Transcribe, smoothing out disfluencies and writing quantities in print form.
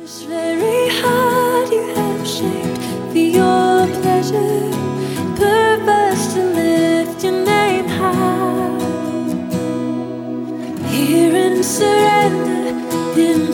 Very heart you have shaped for your pleasure, purpose to lift your name high. Here in surrender, in